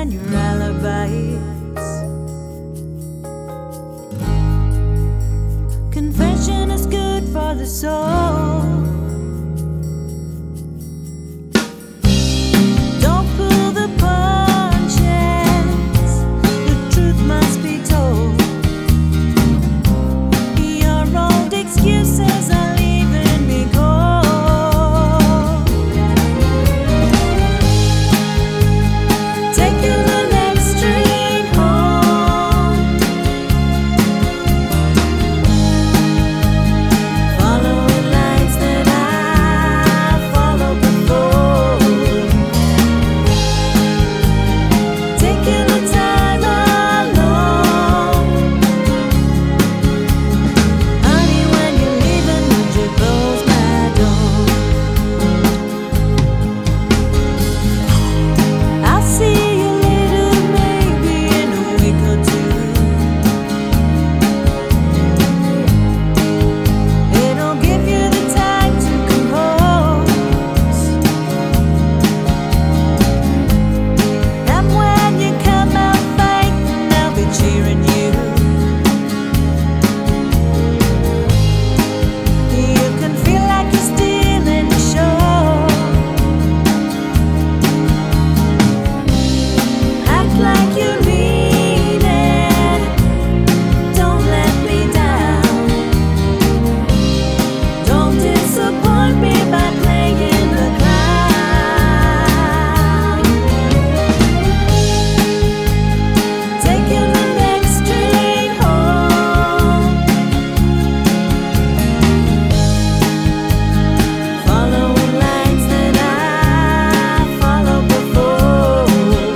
and your alibis. Confession is good for the soul. Don't pull the punches, the truth must be told. Your old excuses are leaving me cold. Take you the next train home. Follow lines that I followed before. Taking the time alone. Honey, when you're leaving, would you close my door? I'll see you later, maybe in a week or two. It'll give you the time to compose. And when you come out fighting, I'll be cheering you. You can feel like you're stealing the show. Act like you mean it. Don't let me down. Don't disappoint me by playing the clown. Taking the next train home. Following lines that I followed before.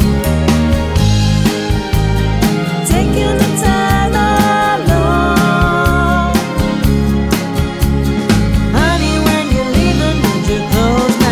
Taking the time alone. Honey, when you're leaving, would you close my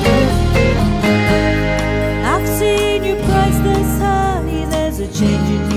I've seen you priceless, honey, there's a change in you.